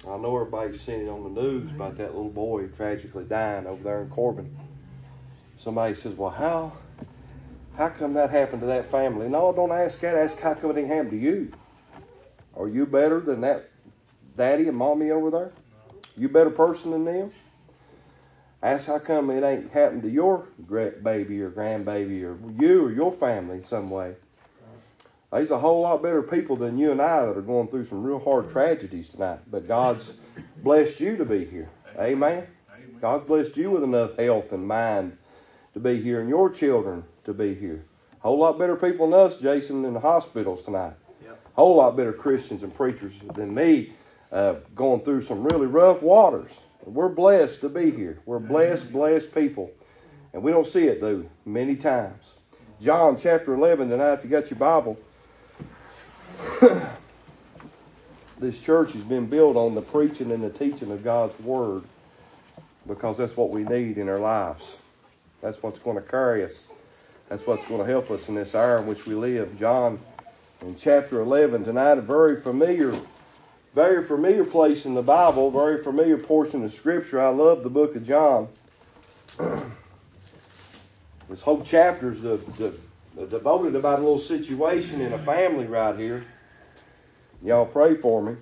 I know everybody's seen it on the news about that little boy tragically dying over there in Corbin. Somebody says, well, how come that happened to that family? No, don't ask that. Ask how come it didn't happen to you. Are you better than that daddy and mommy over there? You a better person than them? Ask how come it ain't happened to your baby or grandbaby or you or your family some way. There's a whole lot better people than you and I that are going through some real hard tragedies tonight. But God's blessed you to be here. Amen? God's blessed you with enough health and mind to be here and your children to be here. A whole lot better people than us, Jason, in the hospitals tonight. Yep. A whole lot better Christians and preachers than me going through some really rough waters. We're blessed to be here. We're blessed people. And we don't see it, though, many times. John chapter 11 tonight, if you got your Bible. This church has been built on the preaching and the teaching of God's Word because that's what we need in our lives. That's what's going to carry us. That's what's going to help us in this hour in which we live. John in chapter 11 tonight, a very familiar place in the Bible, very familiar portion of Scripture. I love the book of John. This whole chapter is devoted about a little situation in a family right here. Y'all pray for me.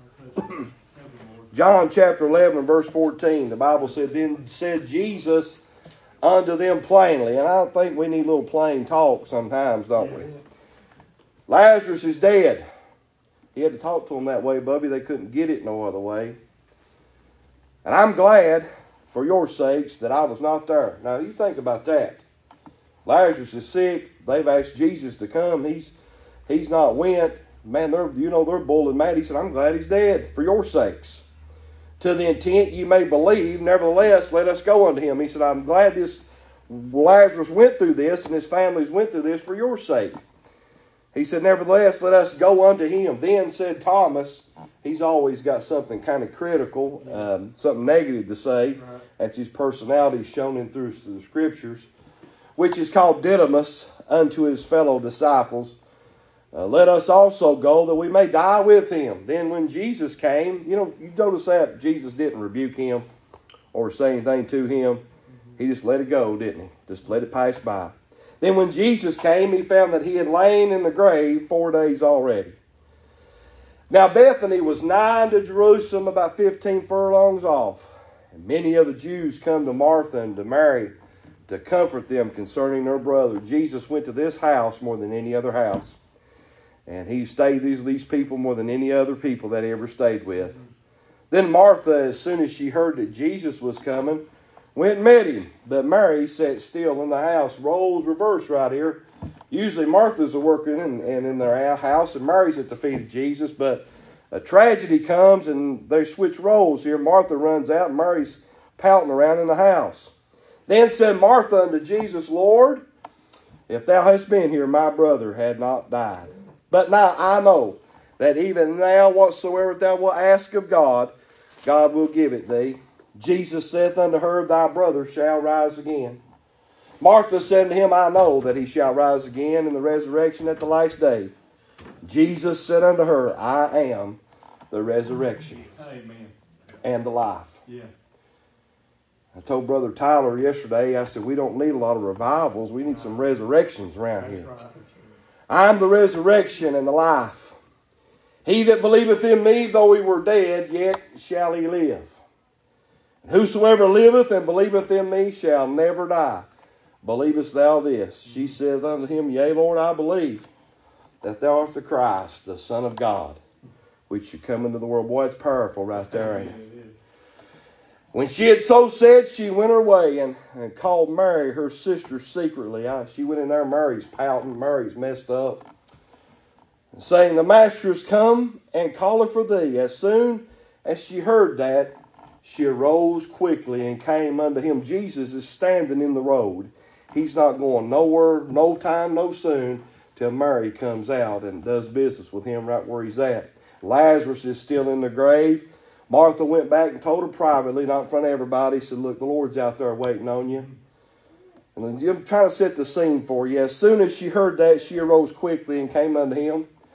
John chapter 11 verse 14, the Bible said, then said Jesus unto them plainly. And I think we need a little plain talk sometimes, don't we? Lazarus is dead. He had to talk to them that way, Bubby. They couldn't get it no other way. And I'm glad, for your sakes, that I was not there. Now, you think about that. Lazarus is sick. They've asked Jesus to come. He's not went. Man, they're bulling mad. He said, I'm glad he's dead for your sakes. To the intent you may believe, nevertheless, let us go unto him. He said, I'm glad this Lazarus went through this and his families went through this for your sake. He said, nevertheless, let us go unto him. Then said Thomas, he's always got something kind of critical, something negative to say. Right. That's his personality shown in through the Scriptures, which is called Didymus, unto his fellow disciples. Let us also go that we may die with him. Then when Jesus came, you notice that Jesus didn't rebuke him or say anything to him. He just let it go, didn't he? Just let it pass by. Then when Jesus came, he found that he had lain in the grave 4 days already. Now Bethany was nigh unto Jerusalem, about 15 furlongs off. And many of the Jews come to Martha and to Mary to comfort them concerning their brother. Jesus went to this house more than any other house. And he stayed these people more than any other people that he ever stayed with. Then Martha, as soon as she heard that Jesus was coming, went and met him. But Mary sat still in the house. Roles reversed right here. Usually Martha's working and in their house, and Mary's at the feet of Jesus. But a tragedy comes, and they switch roles here. Martha runs out, and Mary's pouting around in the house. Then said Martha unto Jesus, Lord, if thou hadst been here, my brother had not died. But now I know that even now whatsoever thou wilt ask of God, God will give it thee. Jesus saith unto her, thy brother shall rise again. Martha said to him, I know that he shall rise again in the resurrection at the last day. Jesus said unto her, I am the resurrection Amen. And the life. Yeah. I told Brother Tyler yesterday, I said, we don't need a lot of revivals. We need some resurrections around here. Right. I am the resurrection and the life. He that believeth in me, though he were dead, yet shall he live. And whosoever liveth and believeth in me shall never die. Believest thou this? She said unto him, Yea, Lord, I believe that thou art the Christ, the Son of God, which should come into the world. Boy, it's powerful right there, ain't it? When she had so said, she went her way and called Mary, her sister, secretly. She went in there, Mary's pouting, Mary's messed up. And saying, the Master is come and calleth for thee. As soon as she heard that, she arose quickly and came unto him. Jesus is standing in the road. He's not going nowhere, no time, no soon, till Mary comes out and does business with him right where he's at. Lazarus is still in the grave. Martha went back and told her privately, not in front of everybody. Said, look, the Lord's out there waiting on you. And I'm trying to set the scene for you. As soon as she heard that, she arose quickly and came unto him.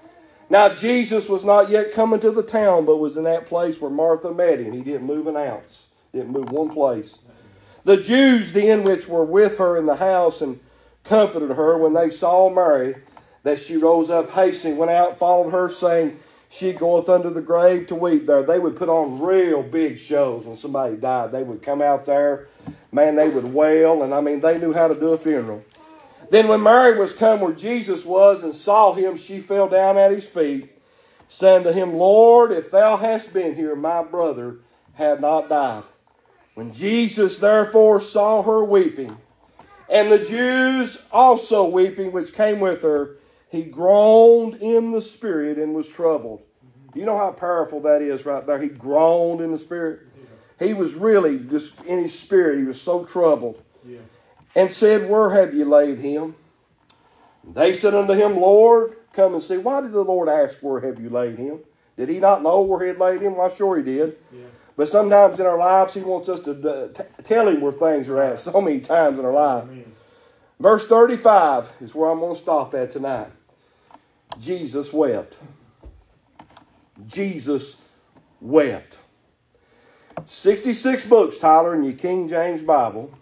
Now Jesus was not yet coming to the town, but was in that place where Martha met him. He didn't move an ounce. Didn't move one place. The Jews then which were with her in the house and comforted her, when they saw Mary, that she rose up hastily, went out and followed her, saying, She goeth under the grave to weep there. They would put on real big shows when somebody died. They would come out there. Man, they would wail. And they knew how to do a funeral. Then when Mary was come where Jesus was and saw him, she fell down at his feet, saying to him, Lord, if thou hadst been here, my brother had not died. When Jesus therefore saw her weeping, and the Jews also weeping, which came with her, he groaned in the spirit and was troubled. You know how powerful that is right there? He groaned in the spirit. He was really just in his spirit. He was so troubled. Yeah. And said, Where have you laid him? And they said unto him, Lord, come and see. Why did the Lord ask, Where have you laid him? Did he not know where he had laid him? Well, sure he did. Yeah. But sometimes in our lives, he wants us to tell him where things are at so many times in our life. Amen. Verse 35 is where I'm going to stop at tonight. Jesus wept. Jesus wept. 66 books, Tyler, in your King James Bible.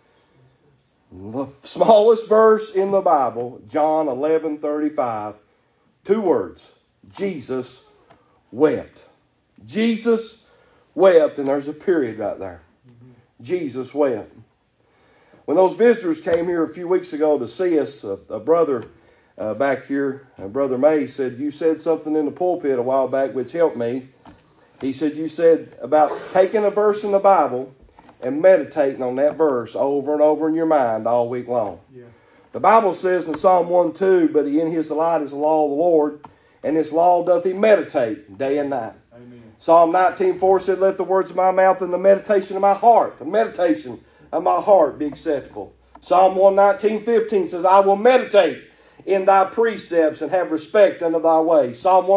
The smallest verse in the Bible, John 11:35. 2 words. Jesus wept. Jesus wept, and there's a period right there. Jesus wept. When those visitors came here a few weeks ago to see us, a brother back here, Brother May, said, You said something in the pulpit a while back which helped me. He said, You said about taking a verse in the Bible and meditating on that verse over and over in your mind all week long. Yeah. The Bible says in Psalm 1:2, But in his delight is the law of the Lord, and his law doth he meditate day and night. Amen. Psalm 19:4 said, Let the words of my mouth and the meditation of my heart, be acceptable. Psalm 119:15 says, I will meditate in thy precepts and have respect unto thy ways. Psalm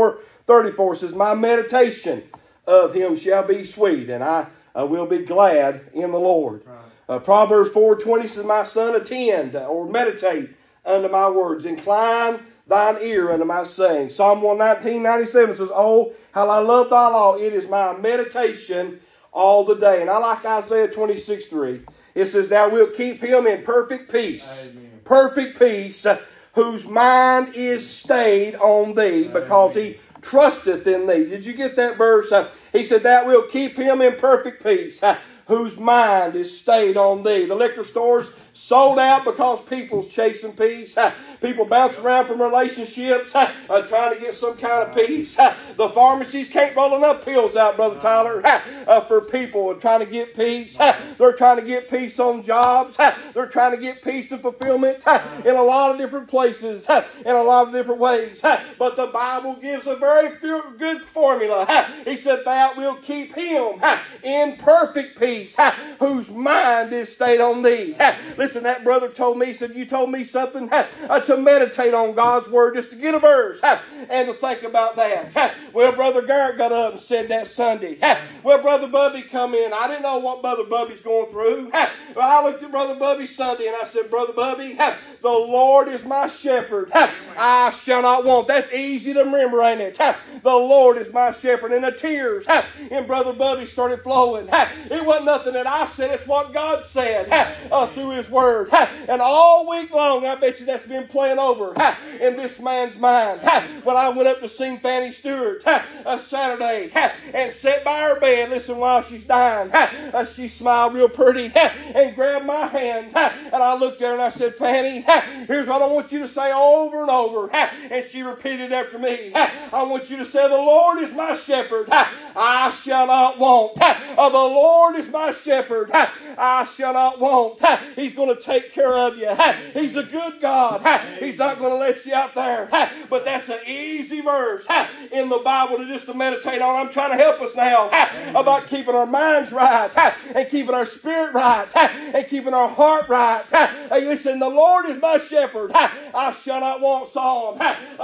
104:34 says, My meditation of him shall be sweet, and I will be glad in the Lord. Right. Proverbs 4:20 says, My son, attend or meditate unto my words. Incline thine ear unto my saying. Psalm 119:97 says, Oh, how I love thy law. It is my meditation all the day. And I like Isaiah 26:3. It says, Thou wilt keep him in perfect peace. Amen. Perfect peace, whose mind is stayed on thee, because he trusteth in thee. Did you get that verse? He said, Thou wilt keep him in perfect peace, whose mind is stayed on thee. The liquor stores sold out because people's chasing peace. People bounce around from relationships trying to get some kind of peace. The pharmacies can't roll enough pills out, Brother Tyler, for people trying to get peace. They're trying to get peace on jobs. They're trying to get peace and fulfillment in a lot of different places, in a lot of different ways. But the Bible gives a very good formula. He said, Thou wilt keep him in perfect peace, whose mind is stayed on thee. Listen, that brother told me, he said, You told me something to meditate on God's Word, just to get a verse and to think about that. Well, Brother Garrett got up and said that Sunday. Well, Brother Bubby come in. I didn't know what Brother Bubby's going through. Well, I looked at Brother Bubby Sunday and I said, Brother Bubby, the Lord is my shepherd. I shall not want. That's easy to remember, ain't it? The Lord is my shepherd. And the tears in Brother Bubby started flowing. It wasn't nothing that I said. It's what God said through His Word. And all week long, I bet you that's been playing over in this man's mind. When I went up to sing Fanny Stewart Saturday and sat by her bed, listen, while she's dying, she smiled real pretty and grabbed my hand. And I looked there and I said, Fanny, here's what I want you to say over and over. And she repeated after me. I want you to say, the Lord is my shepherd. I shall not want. The Lord is my shepherd. I shall not want. He's going to take care of you. He's a good God. He's not going to let you out there. But that's an easy verse in the Bible to meditate on. I'm trying to help us now about keeping our minds right and keeping our spirit right and keeping our heart right. Hey, listen, the Lord is my shepherd. I shall not want. Psalm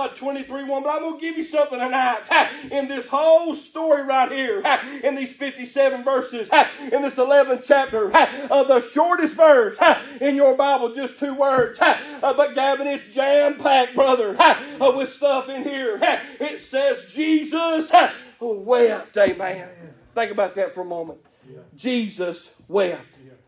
23:1. But I'm going to give you something tonight in this whole story right here, in these 57 verses, in this 11th chapter, the shortest verse in your Bible, just 2 words. But Gavin, it's jam-packed, brother, with stuff in here. It says Jesus wept. Amen. Think about that for a moment. Jesus wept.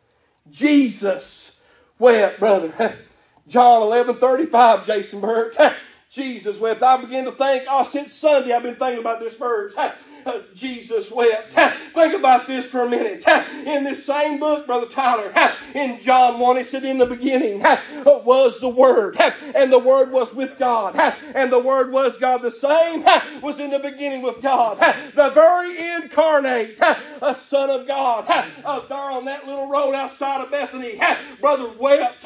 Jesus wept, brother. John 11:35, Jason Burke. Jesus wept. I began to think, since Sunday I've been thinking about this verse. Jesus wept. Think about this for a minute. In this same book, Brother Tyler, in John 1, it said, in the beginning was the Word, and the Word was with God, and the Word was God. The same was in the beginning with God. The very incarnate Son of God, there on that little road outside of Bethany, brother, wept.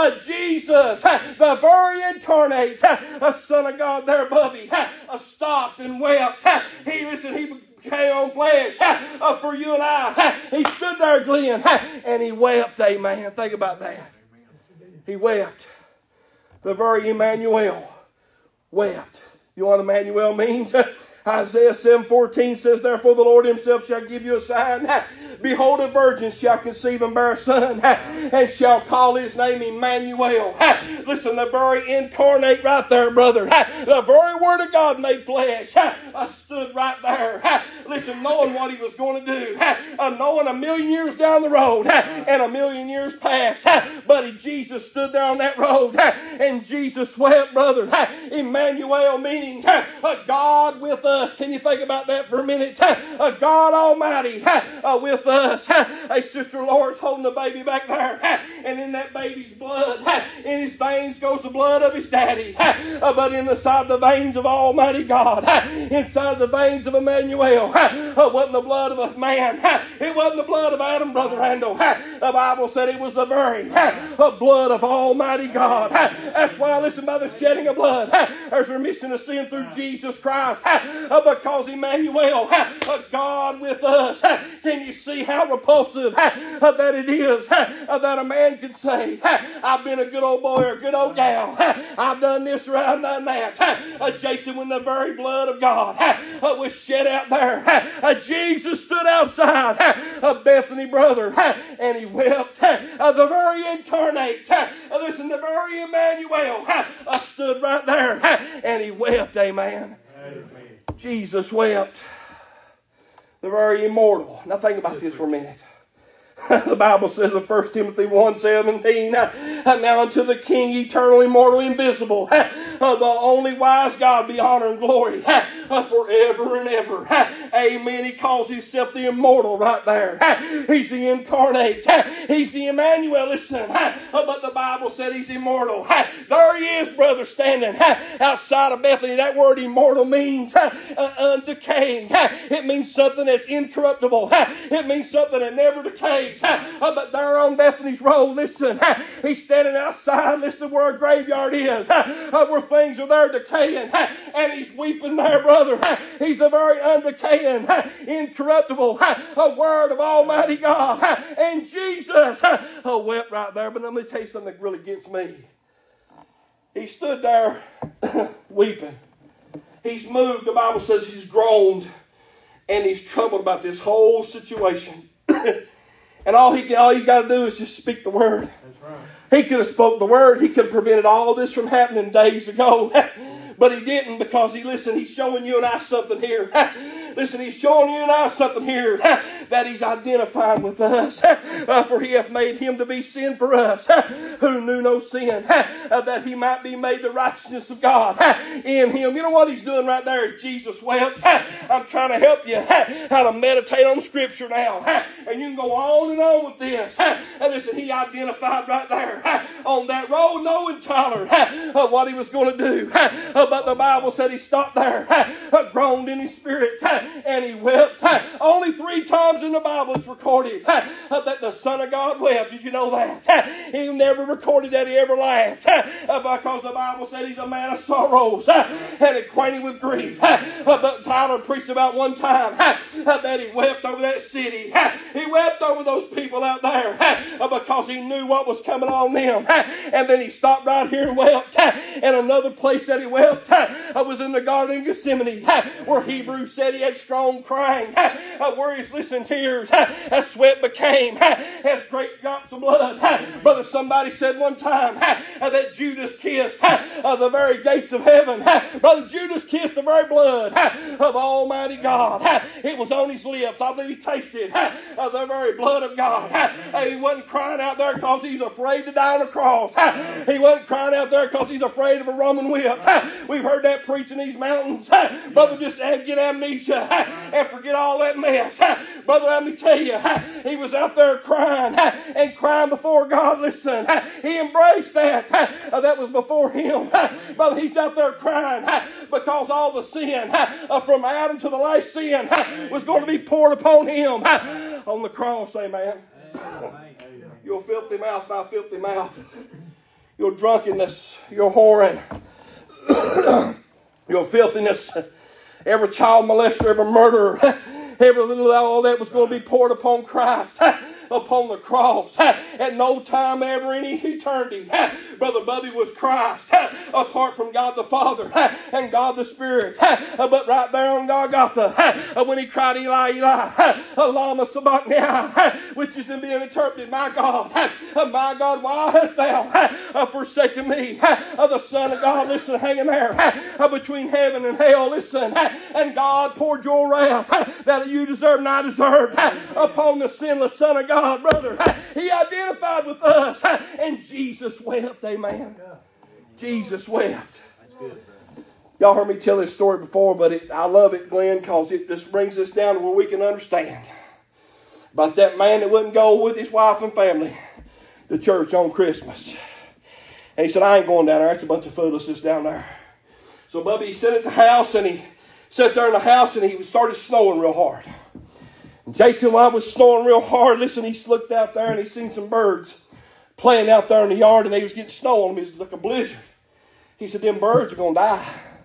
Jesus, the very incarnate Son of God there above him, stopped and wept. He became on flesh for you and I. He stood there, Glenn, and he wept. Amen. Think about that. He wept. The very Emmanuel wept. You know what Emmanuel means? Isaiah 7:14 says, therefore the Lord himself shall give you a sign. Behold, a virgin shall conceive and bear a son, and shall call his name Emmanuel. Listen, the very incarnate right there, brother. The very Word of God made flesh stood right there. Listen, knowing what he was going to do. Knowing 1,000,000 years down the road and 1,000,000 years past. But Jesus stood there on that road and Jesus wept, brother. Emmanuel meaning God with us. Can you think about that for a minute? God Almighty with us. Hey, Sister Laura's holding the baby back there. And in that baby's blood, in his veins goes the blood of his daddy. But inside the veins of Almighty God, inside the veins of Emmanuel, wasn't the blood of a man. It wasn't the blood of Adam, Brother Randall. The Bible said it was the very blood of Almighty God. That's why, listen, by the shedding of blood, there's remission of sin through Jesus Christ. Because Emmanuel, God with us. Can you see how repulsive that it is that a man could say, I've been a good old boy or a good old gal. I've done this or I've done that. Jason, when the very blood of God was shed out there, Jesus stood outside of Bethany, brother, and he wept. The very incarnate, listen, the very Emmanuel stood right there, and he wept. Amen. Jesus wept. The very immortal. Now think about this for a minute. The Bible says in 1 Timothy 1:17, now unto the King, eternal, immortal, invisible, the only wise God, be honor and glory forever and ever. Amen. He calls himself the immortal right there. He's the incarnate. He's the Emmanuel. Listen, but the Bible said he's immortal. There he is, brother, standing outside of Bethany. That word immortal means undecaying. It means something that's incorruptible. It means something that never decays. But there on Bethany's road, listen, he's standing outside, listen, where a graveyard is, where things are there decaying, and he's weeping there, brother. He's the very undecaying, incorruptible Word of Almighty God. And Jesus wept right there. But let me tell you something that really gets me. He stood there weeping. He's moved. The Bible says he's groaned, and he's troubled about this whole situation. And all he's got to do is just speak the word. That's right. He could have spoke the word. He could have prevented all this from happening days ago. But he didn't, because he's showing you and I something here. Listen, he's showing you and I something here that he's identifying with us. For he hath made him to be sin for us, who knew no sin, that he might be made the righteousness of God in him. You know what he's doing right there is Jesus wept. I'm trying to help you how to meditate on Scripture now. And you can go on and on with this. And listen, he identified right there on that road, knowing, Tyler, what he was going to do. But the Bible said he stopped there, groaned in his spirit, and he wept. Only 3 times in the Bible it's recorded that the Son of God wept. Did you know that? He never recorded that he ever laughed, because the Bible said he's a man of sorrows and acquainted with grief. But Tyler preached about one time that he wept over that city. He wept over those people out there because he knew what was coming on them. And then he stopped right here and wept. And another place that he wept was in the Garden of Gethsemane, where Hebrews said he had strong crying, where he's listened, tears, as sweat became as great drops of blood. Brother, somebody said one time that Judas kissed the very gates of heaven. Brother, Judas kissed the very blood of Almighty God. It was on his lips. I believe he tasted the very blood of God. He wasn't crying out there because he's afraid to die on a cross. He wasn't crying out there because he's afraid of a Roman whip. We've heard that preach in these mountains. Brother, just get amnesia and forget all that mess. Brother, let me tell you, he was out there crying and crying before God. Listen, he embraced that. That was before him. Brother, he's out there crying because all the sin from Adam to the last sin was going to be poured upon him on the cross. Amen. Your filthy mouth, my filthy mouth. Your drunkenness, your whoring, your filthiness, every child molester, every murderer, every little, all that was going to be poured upon Christ upon the cross. At no time ever in eternity, Brother Bubby was Christ apart from God the Father and God the Spirit. But right there on Golgotha, when he cried, Eli, Eli, lama sabachthani, which is being interpreted, my God, why hast thou forsaken me? The Son of God, listen, hanging there between heaven and hell, listen, and God poured your wrath that you deserve and I deserved upon the sinless Son of God. Brother, he identified with us, and Jesus wept. Amen. Jesus wept. Y'all heard me tell this story before, but I love it, Glenn, because it just brings us down to where we can understand about that man that wouldn't go with his wife and family to church on Christmas. And he said, I ain't going down there. That's a bunch of foolishness down there. So Bubby, he sat at the house, and he sat there in the house, and he started snowing real hard. And Jason, while it was snowing real hard, listen, he looked out there and he seen some birds playing out there in the yard, and they was getting snow on them. It was like a blizzard. He said, them birds are going to die.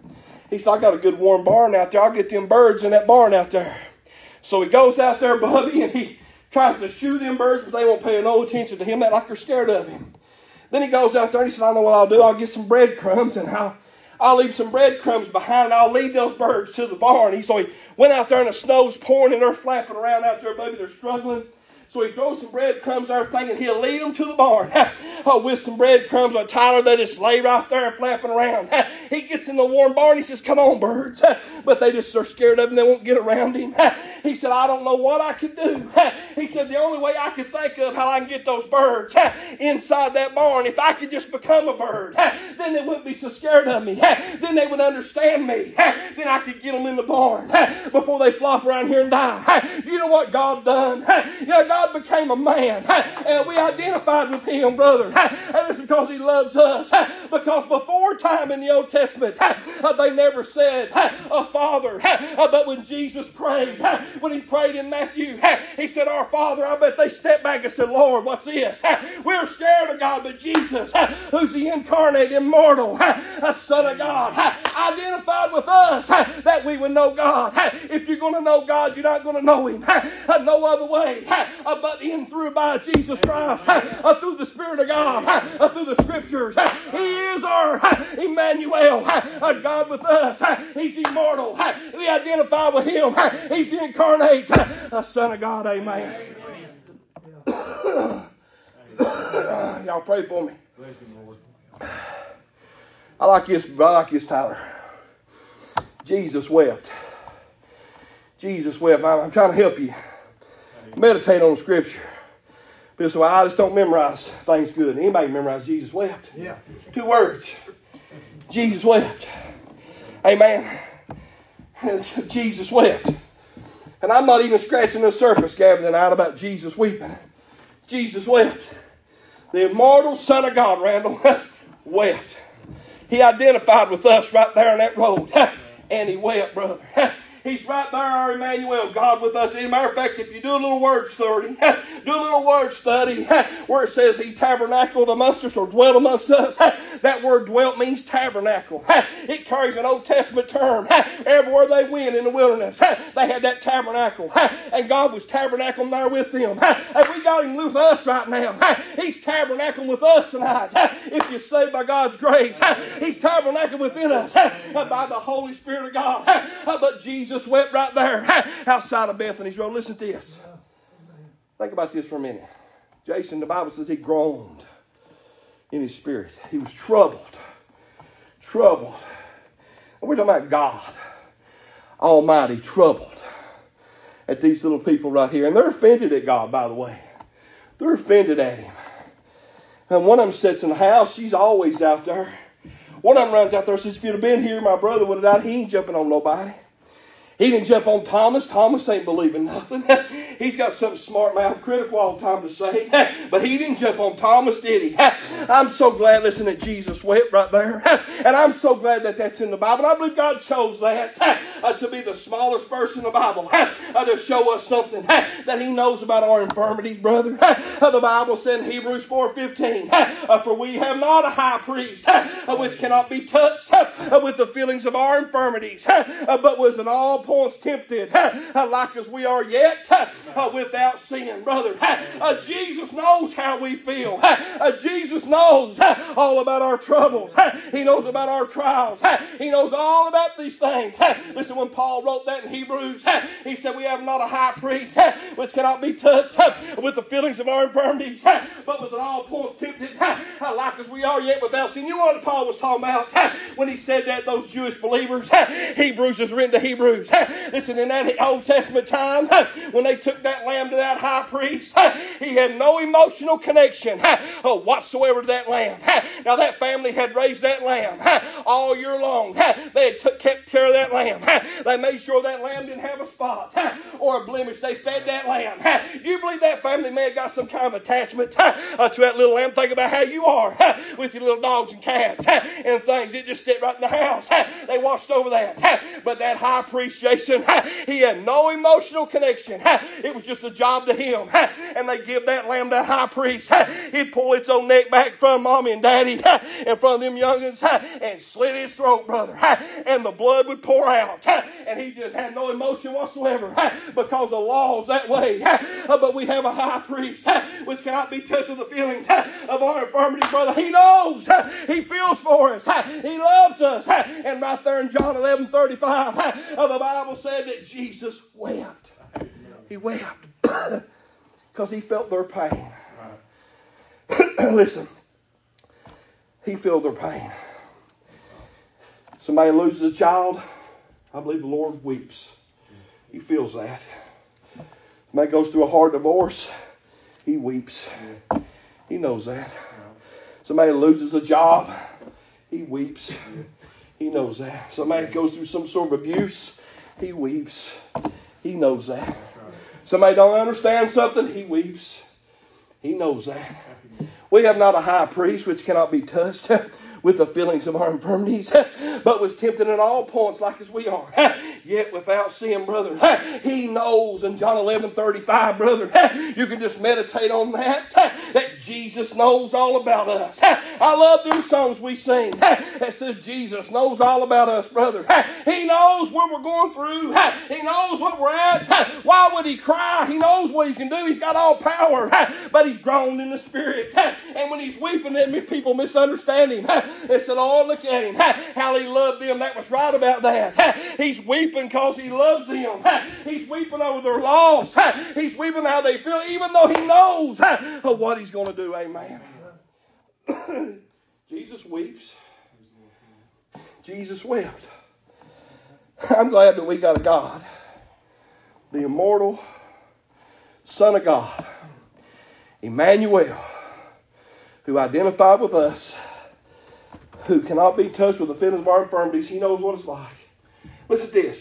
He said, I got a good warm barn out there. I'll get them birds in that barn out there. So he goes out there, Bubby, and he tries to shoot them birds, but they won't pay no attention to him. That like they're scared of him. Then he goes out there and he said, I know what I'll do. I'll get some breadcrumbs, and I'll leave some breadcrumbs behind, and I'll lead those birds to the barn. So he went out there, and the snow's pouring, and they're flapping around out there, Bubby. They're struggling. So he throws some breadcrumbs and everything, and he'll lead them to the barn with some breadcrumbs. But Tyler, they just lay right there flapping around. He gets in the warm barn. He says, come on, birds. But they just are scared of him. They won't get around him. He said, I don't know what I could do. He said, the only way I could think of how I can get those birds inside that barn, if I could just become a bird, then they wouldn't be so scared of me. Then they would understand me. Then I could get them in the barn before they flop around here and die. You know what God done? God became a man, and we identified with him, brother. And it's because he loves us. Because before time in the Old Testament, they never said a Father. But when Jesus prayed, when he prayed in Matthew, he said, our Father. I bet they stepped back and said, Lord, what's this? We're scared of God, but Jesus, who's the incarnate, immortal Son of God, identified with us that we would know God. If you're going to know God, you're not going to know him no other way but in through by Jesus Christ, through the Spirit of God, through the Scriptures. He is our Emmanuel, God with us. He's immortal. We identify with him. He's the incarnate Son of God. Amen. Y'all pray for me. Bless him, Lord. I like this, Tyler. Jesus wept. Jesus wept. I'm trying to help you meditate on Scripture. But so I just don't memorize things good. Anybody memorize Jesus wept? Yeah. 2 words. Jesus wept. Amen. Jesus wept. And I'm not even scratching the surface, gathering out about Jesus weeping. Jesus wept. The immortal Son of God, Randall, wept. He identified with us right there on that road. And he wept, brother. He's right there, our Emmanuel, God with us. As a matter of fact, if you do a little word study, where it says he tabernacled amongst us or dwelt amongst us, that word dwelt means tabernacle. It carries an Old Testament term. Everywhere they went in the wilderness, they had that tabernacle. And God was tabernacling there with them. And we got him with us right now. He's tabernacling with us tonight. If you're saved by God's grace, he's tabernacling within us by the Holy Spirit of God. But Jesus Jesus wept right there outside of Bethany's road. Listen to this. Think about this for a minute. Jason, the Bible says he groaned in his spirit. He was troubled. Troubled. And we're talking about God Almighty, troubled at these little people right here. And they're offended at God, by the way. They're offended at him. And one of them sits in the house. She's always out there. One of them runs out there and says, if you'd have been here, my brother would have died. He ain't jumping on nobody. He didn't jump on Thomas. Thomas ain't believing nothing. He's got something smart mouth critical all the time to say. But he didn't jump on Thomas, did he? I'm so glad, listen, that Jesus wept right there. And I'm so glad that that's in the Bible. And I believe God chose that to be the smallest verse in the Bible. To show us something that he knows about our infirmities, brother. The Bible said in Hebrews 4:15, for we have not a high priest which cannot be touched with the feelings of our infirmities, but was in all points tempted, like as we are yet, without sin, brother. Jesus knows how we feel. Jesus knows all about our troubles. He knows about our trials. He knows all about these things. Listen, when Paul wrote that in Hebrews, he said we have not a high priest which cannot be touched with the feelings of our infirmities, but was in all points tempted, like as we are yet without sin. You know what Paul was talking about when he said that, those Jewish believers? Hebrews is written to Hebrews. Listen, in that Old Testament time, when they took that lamb to that high priest, he had no emotional connection whatsoever to that lamb. Now that family had raised that lamb all year long. They had kept care of that lamb. They made sure that lamb didn't have a spot or a blemish. They fed that lamb. You believe that family may have got some kind of attachment to that little lamb? Think about how you are with your little dogs and cats and things. It just sit right in the house. They watched over that. But that high priest, Jason, he had no emotional connection. It was just a job to him. And they give that lamb that high priest. He'd pull its own neck back from mommy and daddy in front of them youngins and slit his throat, brother. And the blood would pour out. And he just had no emotion whatsoever because the law's that way. But we have a high priest which cannot be touched with the feelings of our infirmities, brother. He knows. He feels for us. He loves us. And right there in John 11:35, the Bible said that Jesus wept. He wept because he felt their pain. Listen, he felt their pain. Somebody loses a child, I believe the Lord weeps. He feels that. Somebody goes through a hard divorce, he weeps. He knows that. Somebody loses a job, he weeps. He knows that. Somebody goes through some sort of abuse, he weeps. He knows that. Somebody don't understand something, he weeps. He knows that. We have not a high priest which cannot be touched with the feelings of our infirmities, but was tempted in all points like as we are, yet without sin, brother. He knows in John 11:35, brother, you can just meditate on that Jesus knows all about us. I love them songs we sing that says Jesus knows all about us, brother. He knows what we're going through. He knows what we're at. Why would he cry? He knows what he can do. He's got all power, but he's groaned in the spirit. And when he's weeping, then people misunderstand him. They said, oh, look at him. How he loved them. That was right about that. He's weeping because he loves them. He's weeping over their loss. He's weeping how they feel, even though he knows what he's going to do. Amen. Jesus weeps. Jesus wept. I'm glad that we got a God, the immortal Son of God, Emmanuel, who identified with us, who cannot be touched with the feelings of our infirmities. He knows what it's like. Listen to this.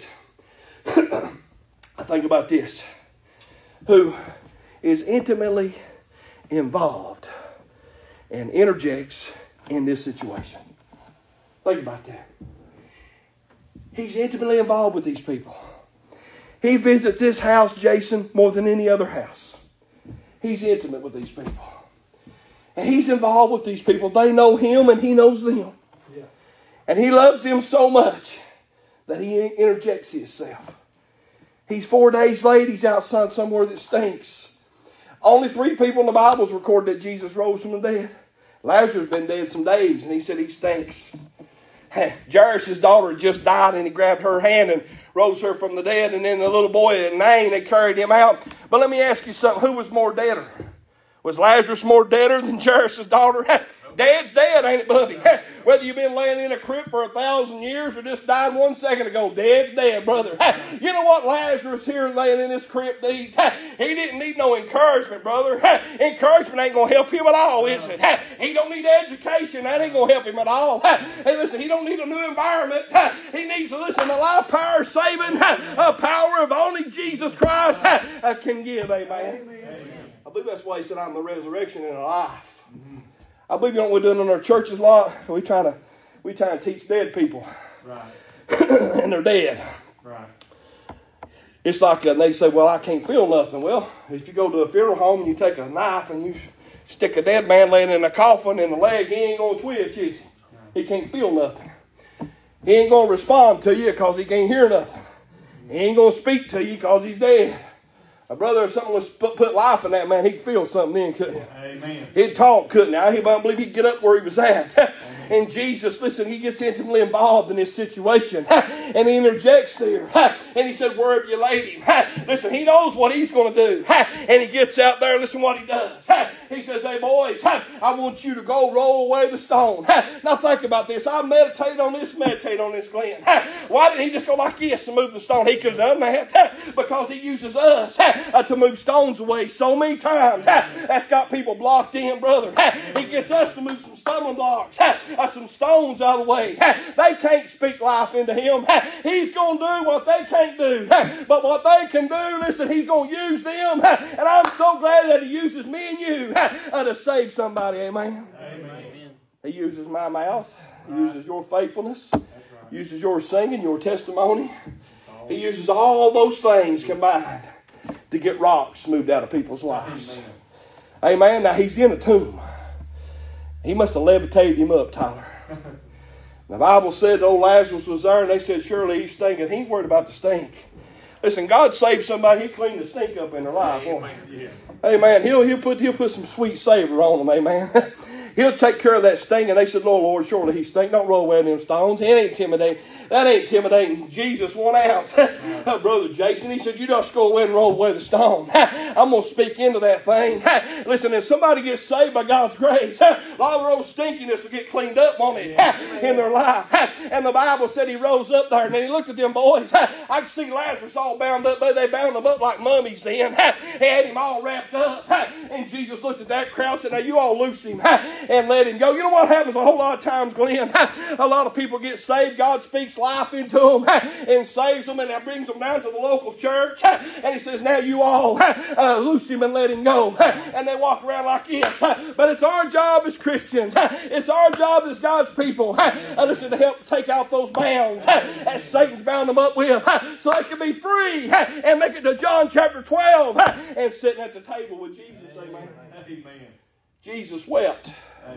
I think about this. Who is intimately involved and interjects in this situation. Think about that. He's intimately involved with these people. He visits this house, Jason, more than any other house. He's intimate with these people. And he's involved with these people. They know him and he knows them. Yeah. And he loves them so much that he interjects himself. He's 4 days late. He's outside somewhere that stinks. Only 3 people in the Bible is recorded that Jesus rose from the dead. Lazarus has been dead some days and he said he stinks. Jairus' daughter had just died, and he grabbed her hand and rose her from the dead. And then the little boy in Nain, they carried him out. But let me ask you something. Who was more deader? Was Lazarus more deader than Jairus' daughter? Dad's dead, ain't it, buddy? Whether you've been laying in a crypt for 1,000 years or just died 1 second ago, Dad's dead, brother. You know what Lazarus here laying in this crypt needs? He didn't need no encouragement, brother. Encouragement ain't going to help him at all, is it? He don't need education. That ain't going to help him at all. Hey, listen, he don't need a new environment. He needs to listen to life, power, saving, power of only Jesus Christ can give. Amen. I believe that's why he said, I'm the resurrection and the life. I believe you know what we're doing in our churches a lot? We trying to teach dead people. Right. And they're dead. Right. It's like they say, well, I can't feel nothing. Well, if you go to a funeral home and you take a knife and you stick a dead man laying in a coffin in the leg, he ain't going to twitch, is he? He can't feel nothing. He ain't going to respond to you because he can't hear nothing. He ain't going to speak to you because he's dead. My brother, if something was put life in that man, he'd feel something then, couldn't he? Amen. He'd talk, couldn't he? I believe he'd get up where he was at. And Jesus, listen, he gets intimately involved in this situation. And he interjects there. And he said, where have you laid him? Listen, he knows what he's going to do. And he gets out there, listen what he does. He says, hey boys, I want you to go roll away the stone. Now think about this. I meditate on this, Glenn. Why didn't he just go like this and move the stone? He could have done that. Because he uses us to move stones away so many times. That's got people blocked in, brother. He gets us to move some stumbling blocks, some stones out of the way. They can't speak life into him. He's going to do what they can't do. But what they can do, listen, he's going to use them. And I'm so glad that he uses me and you to save somebody. Amen. Amen. He uses my mouth. He uses your faithfulness. He uses your singing, your testimony. He uses all those things combined to get rocks moved out of people's lives. Amen. Now he's in a tomb. He must have levitated him up, Tyler. The Bible said old Lazarus was there, and they said, surely he's stinking. He ain't worried about the stink. Listen, God saved somebody, he'll clean the stink up in their life. Amen. Amen. He'll put some sweet savor on them. Amen. He'll take care of that sting. And they said, Lord, surely he stink. Don't roll away them stones. It ain't intimidating. That ain't intimidating. Jesus 1 ounce. Brother Jason, he said, you just go away and roll away the stone. I'm going to speak into that thing. Listen, if somebody gets saved by God's grace, a lot of those stinkiness will get cleaned up on it in their life. And the Bible said he rose up there and then he looked at them boys. I could see Lazarus all bound up. They bound him up like mummies then. He had him all wrapped up. And Jesus looked at that crowd and said, now you all loose him and let him go. You know what happens a whole lot of times, Glenn? A lot of people get saved. God speaks life into them and saves them, and that brings them down to the local church. And he says, now you all loose him and let him go. And they walk around like this. But it's our job as Christians. It's our job as God's people. Listen, to help take out those bounds that Satan's bound them up with so they can be free and make it to John chapter 12 and sitting at the table with Jesus. Amen. Amen. Jesus wept.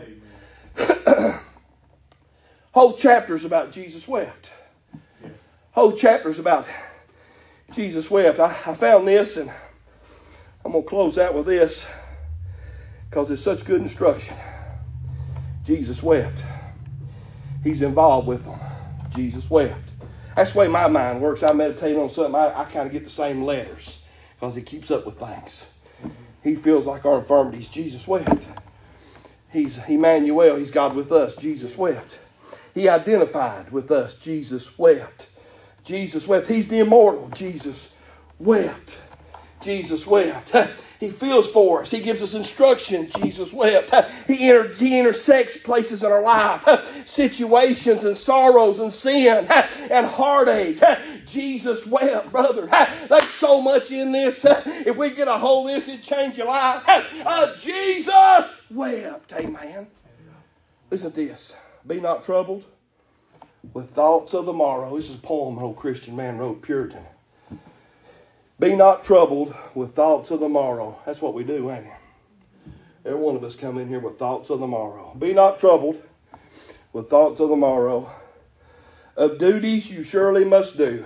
Amen. Whole chapters about Jesus wept. Whole chapters about Jesus wept. I found this, and I'm going to close out with this because it's such good instruction. Jesus wept. He's involved with them. Jesus wept. That's the way my mind works. I meditate on something, I kind of get the same letters because he keeps up with things. He feels like our infirmities. Jesus wept. He's Emmanuel. He's God with us. Jesus wept. He identified with us. Jesus wept. Jesus wept. He's the immortal. Jesus wept. Jesus wept. He feels for us. He gives us instruction. Jesus wept. He intersects places in our life, situations and sorrows and sin and heartache. Jesus wept, brother. There's so much in this. If we get a hold of this, it'd change your life. Jesus wept. Amen. Listen to this. Be not troubled with thoughts of the morrow. This is a poem an old Christian man wrote, Puritan. Be not troubled with thoughts of the morrow. That's what we do, ain't it? Every one of us come in here with thoughts of the morrow. Be not troubled with thoughts of the morrow. Of duties you surely must do.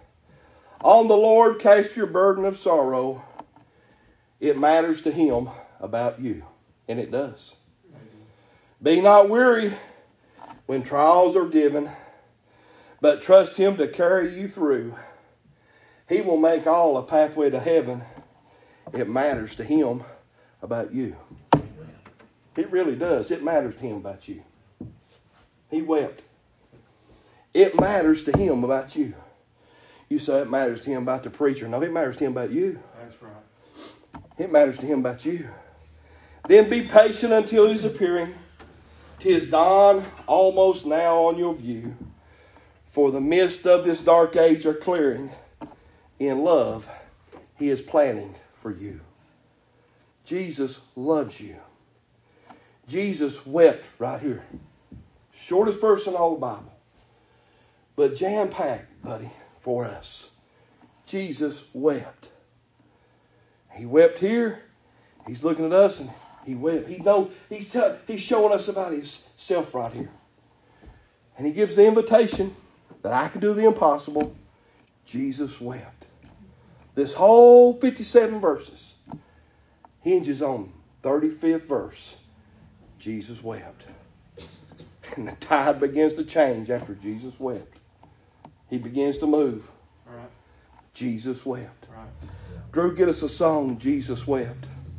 On the Lord cast your burden of sorrow. It matters to him about you. And it does. Be not weary when trials are given, but trust Him to carry you through. He will make all a pathway to heaven. It matters to Him about you. It really does. It matters to Him about you. He wept. It matters to Him about you. You say it matters to Him about the preacher. No, it matters to Him about you. That's right. It matters to Him about you. Then be patient until His appearing. 'Tis dawn almost now on your view. For the mist of this dark age are clearing. In love, He is planning for you. Jesus loves you. Jesus wept right here. Shortest verse in all the Bible. But jam-packed, buddy, for us. Jesus wept. He wept here. He's looking at us and He wept. He's showing us about Himself right here. And He gives the invitation that I can do the impossible. Jesus wept. This whole 57 verses hinges on 35th verse. Jesus wept. And the tide begins to change after Jesus wept. He begins to move. All right. Jesus wept. Right. Drew, get us a song, Jesus wept.